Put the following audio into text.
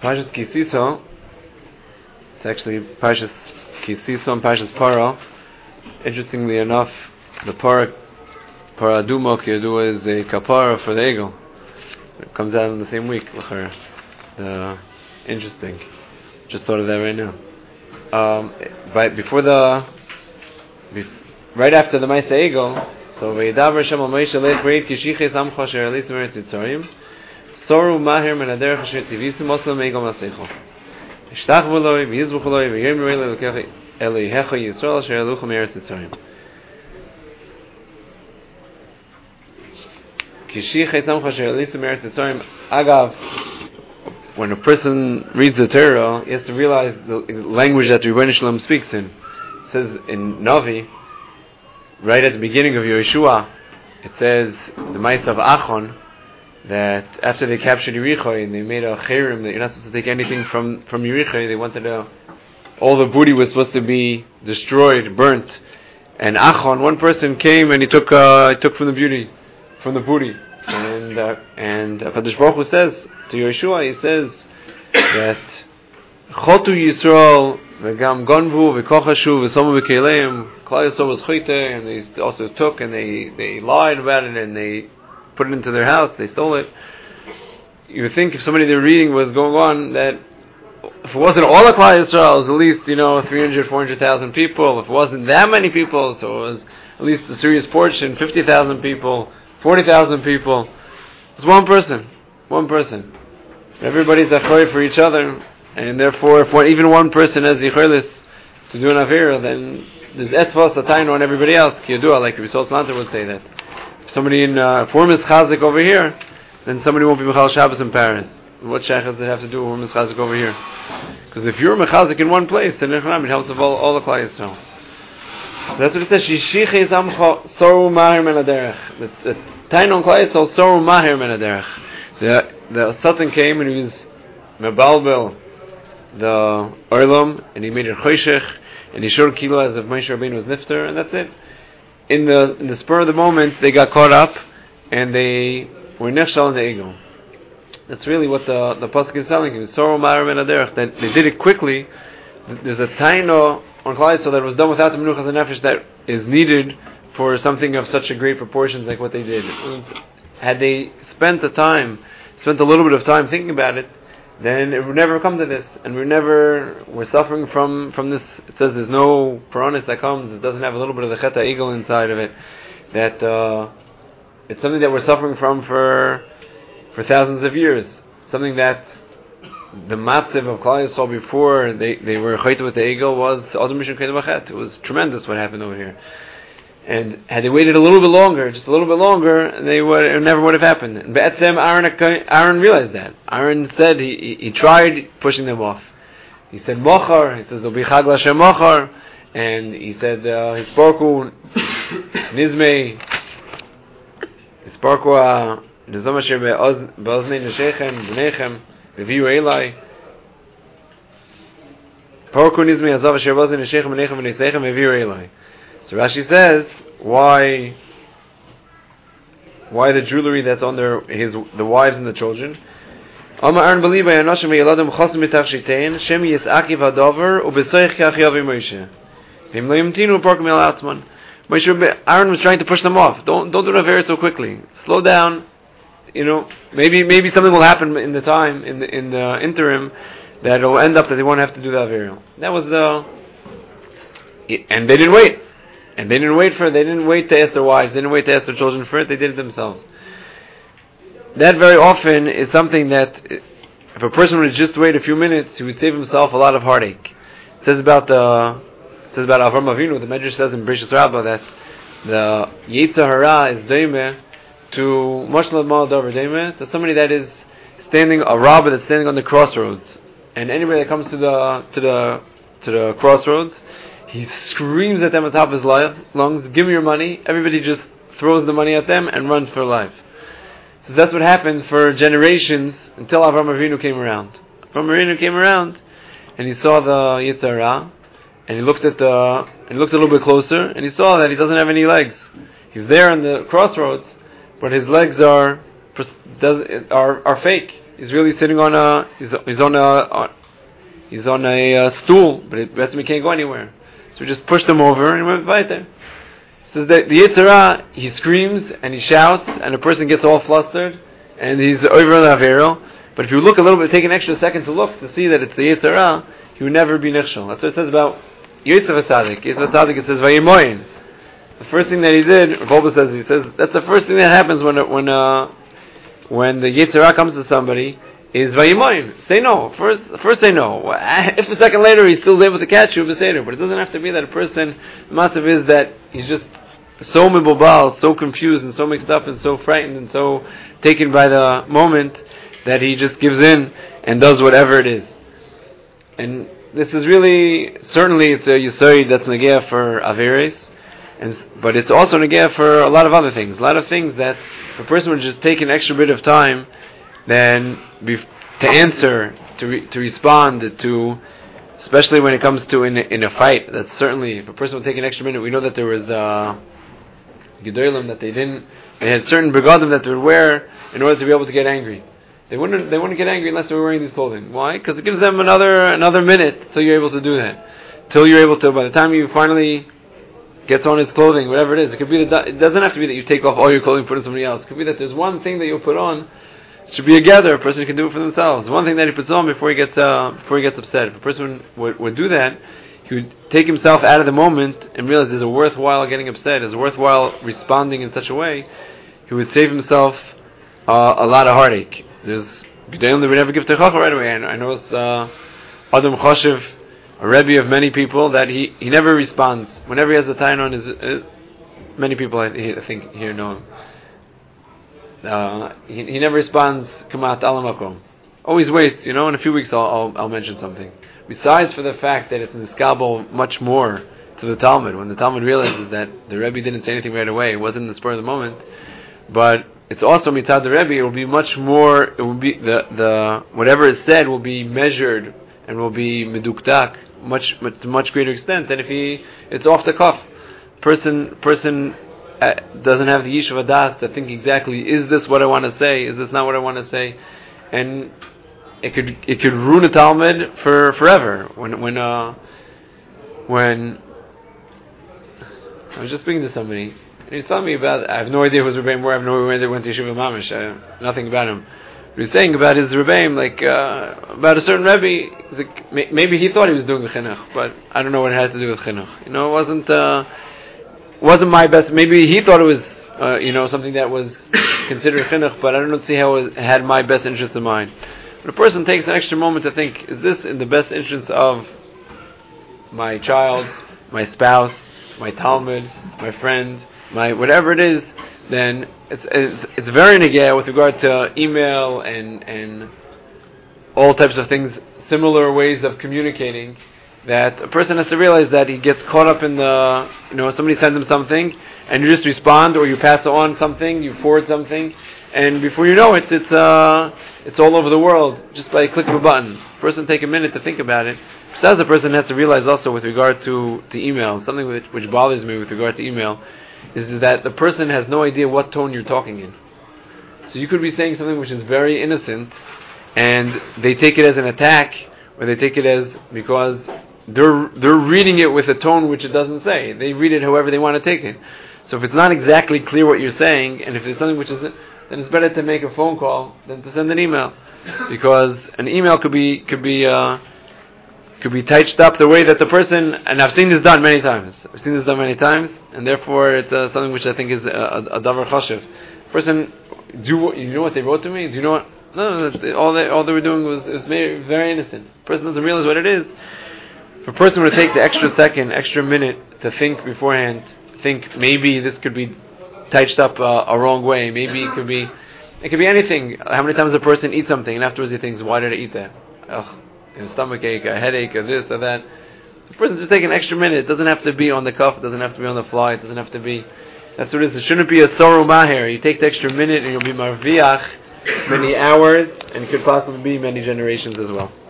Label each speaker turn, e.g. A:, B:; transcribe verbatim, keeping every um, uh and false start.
A: Parshas Kisiso. It's actually Parshas Kisiso and Parshas Paro. Interestingly enough, the Para Para Aduma Kiyadua is a kapara for the eagle. It comes out in the same week. Uh, interesting. Just thought of that right now. Um, right before the, be, right after the Maisa Eagle, so Veidavar Shem Moshe Leit Breit Kishiches Amcha Asher Elis Meret Yitzarim Soru Mahir Men Aderech Asher Tivisu Moslam Eagle Masecho Ishtach V'loi V'yizbuch V'loi V'yem Rei Lekech Elihecha Yisrael Asher Elucha Meret Yitzarim Kishiches Amcha Asher Elis Meret Yitzarim. Agav, when a person reads the Torah, he has to realize the language that Rebbeinu Shalom speaks in. It says in Navi, right at the beginning of Yeshua, it says the Ma'aseh of Achon, that after they captured Yericho and they made a cherem that you're not supposed to take anything from from Yericho, they wanted to, all the booty was supposed to be destroyed, burnt, and Achon, one person came and he took uh, he took from the beauty, from the booty, and uh, and Kadosh Baruch Hu says to Yeshua, he says that Chotu Yisrael v'gam gonvu v'kochashu v'somu v'keileim. Klal Yisrael was chote, and they also took and they, they lied about it and they put it into their house. They stole it. You would think if somebody they're reading was going on that if it wasn't all of Klal Yisrael, it was at least you know three hundred, four hundred thousand people. If it wasn't that many people, so it was at least a serious portion, fifty thousand people, forty thousand people. It's one person. One person. Everybody's achoy for each other, and therefore, if one, even one person has yicholis to do an avera, then there's etvos atainu on everybody else. Kiyadua, like Rabbi Sol Slanter would say that. If somebody in uh, form is chazik over here, then somebody won't be mechal Shabbos in Paris. What shayach does it have to do with form is chazik over here? Because if you're mechazik in one place, then it helps of all, all the Klal Yisrael. That's what it says. Shishiches amcha soru mahir men aderech. The tainu on Klal Yisrael soru mahir men aderech. The the Satan came and he was mebalbel the Orlam, and he made it choshech, and he showed kilo as if Moshe Rabbeinu was nifter, and that's it. In the in the spur of the moment, they got caught up, and they were nechshal in the ego. That's really what the the pasuk is telling him. Sorrow ma'ar ben aderech. That they did it quickly. There's a taino on Klal Yisrael that was done without the menuchas and nefesh that is needed for something of such a great proportions like what they did. Had they spent the time, spent a little bit of time thinking about it, then it would never come to this, and we're never we're suffering from, from this. It says there's no piranhas that comes. It doesn't have a little bit of the cheta eagle inside of it. That uh, it's something that we're suffering from for for thousands of years. Something that the matziv of Klal Yisrael before they they were chayta with the eagle was Adam Rishon Kedem Achet. It was tremendous what happened over here. And had they waited a little bit longer, just a little bit longer, they would it never would have happened. And Be'etzem, Aaron, Aaron realized that. Aaron said he, he, he tried pushing them off. He said mochar. He says there'll be chag l'Hashem mochar, and he said hisparku nizmei hisparku nizom asher be'oznei neshechem b'nechem v'viu elai hisparku nizmei azov asher be'oznei neshechem b'nechem v'neisechem v'viu elai. So Rashi says, why why the jewelry that's on their his the wives and the children? Alma Aaron believe by Anoshim Yeladim Chosim Mitach Shitein Shem Yisakiv Hadover Ubesoich Kach Yavi Moshe. Vim Lo Yimtinu Porkum El Atzman. Moshe Aaron was trying to push them off. Don't don't do the very so quickly. Slow down. You know, maybe maybe something will happen in the time in the in the interim that will end up that they won't have to do the avera. That was the and they didn't wait. And they didn't wait for it. They didn't wait to ask their wives. They didn't wait to ask their children for it. They did it themselves. That very often is something that, if a person would just wait a few minutes, he would save himself a lot of heartache. It says about the, it says about Avram Avinu. The Medrash says in Bereshis Rabbah that the Yetzer Hara is deimeh to Moshe Mal Dover deimeh to somebody that is standing a robber that's standing on the crossroads, and anybody that comes to the to the to the crossroads. He screams at them on top of his lungs, give me your money. Everybody just throws the money at them and runs for life. So that's what happened for generations until Avraham Avinu came around. Avraham Avinu came around and he saw the Yetzer Hara, and he looked at the, and he looked a little bit closer, and he saw that he doesn't have any legs. He's there on the crossroads, but his legs are are are fake. he's really sitting on a he's, he's on a on, he's on a uh, stool, but it, he can't go anywhere. So we just pushed him over and went right there. So the, the Yetzer Hara, he screams and he shouts, and the person gets all flustered, and he's over the Avero. But if you look a little bit, take an extra second to look to see that it's the Yetzer Hara, he would never be nichshel. That's what it says about Yosef HaTzadik. Yosef HaTzadik, it says Vayimoyin. The first thing that he did, Rabbi says, he says that's the first thing that happens when when uh, when the Yetzer Hara comes to somebody is Vayimoyin. Say no. First, first say no. If a second later he's still able to catch you, but say no. But it doesn't have to be that a person. The matzav is that he's just so mibobal, so confused, and so mixed up, and so frightened, and so taken by the moment that he just gives in and does whatever it is. And this is really, certainly it's a Yisod that's Negea for Averis, and but it's also Negea for a lot of other things. A lot of things that if a person would just take an extra bit of time then be, to answer, to re, to respond, to, especially when it comes to in, in a fight, that's certainly, if a person would take an extra minute, we know that there was uh, Gedolim that they didn't, they had certain begadim that they would wear in order to be able to get angry. They wouldn't They wouldn't get angry unless they were wearing these clothing. Why? Because it gives them another another minute till you're able to do that. Till you're able to, by the time you finally gets on his clothing, whatever it is, it could be that it doesn't have to be that you take off all your clothing, put on somebody else. It could be that there's one thing that you'll put on. It should be a gather. A person can do it for themselves. One thing that he puts on before he gets uh, before he gets upset. If a person would, would do that, he would take himself out of the moment and realize there's a worthwhile getting upset. There's a worthwhile responding in such a way. He would save himself uh, a lot of heartache. There's Gedolim that would never give Techacha right away. And I know it's uh, Adam Choshev, a Rebbe of many people, that he, he never responds. Whenever he has a time on his, uh, many people I, I think here know him. Uh, he, he never responds, Kamat Alamakom. Always waits, you know, in a few weeks I'll, I'll, I'll mention something. Besides for the fact that it's niskabel much more to the Talmud, when the Talmud realizes that the Rebbe didn't say anything right away, it wasn't in the spur of the moment, but it's also mitzad the Rebbe, it will be much more, it will be, the, the, whatever is said will be measured and will be meduktak, much, much, to much greater extent than if he, it's off the cuff. Person, person, Uh, doesn't have the Yishuv Adas to think exactly, is this what I want to say? Is this not what I want to say? And it could it could ruin a Talmud for forever. When when uh, when I was just speaking to somebody, and he was telling me about, I have no idea who his Rebbeim were, I have no idea where they went to Yeshiva Mamish, I have nothing about him. But he was saying about his Rebbeim, like uh, about a certain Rebbe, like, maybe he thought he was doing the chinuch, but I don't know what it has to do with chinuch. You know, it wasn't. Uh, wasn't my best. Maybe he thought it was, uh, you know, something that was considered chinuch, but I don't see how it had my best interest in mind. But a person takes an extra moment to think: is this in the best interest of my child, my spouse, my Talmud, my friend, my whatever it is? Then it's it's, it's very negaya with regard to email and and all types of things, similar ways of communicating. That a person has to realize that he gets caught up in the, you know, somebody sends him something, and you just respond, or you pass on something, you forward something, and before you know it, it's uh, it's all over the world, just by a click of a button. A person take a minute to think about it. Besides, the person has to realize also with regard to, to email, something which, which bothers me with regard to email, is that the person has no idea what tone you're talking in. So you could be saying something which is very innocent, and they take it as an attack, or they take it as, because They're they're reading it with a tone which it doesn't say. They read it however they want to take it. So if it's not exactly clear what you're saying, and if it's something which isn't, then it's better to make a phone call than to send an email, because an email could be could be uh, could be typed up the way that the person. And I've seen this done many times. I've seen this done many times, and therefore it's uh, something which I think is a, a, a davar chashiv. Person, do you know what they wrote to me? Do you know what? No, no, no all they all they were doing was was very, very innocent. The person doesn't realize what it is. If a person were to take the extra second, extra minute to think beforehand, think maybe this could be touched up uh, a wrong way, maybe it could be, it could be anything. How many times a person eats something and afterwards he thinks, why did I eat that? Ugh, a stomach ache, a headache, or this or that. The person just take an extra minute. It doesn't have to be on the cuff, it doesn't have to be on the fly, it doesn't have to be, that's what it is. It shouldn't be a sorrow maher. You take the extra minute and you'll be marviach many hours, and it could possibly be many generations as well.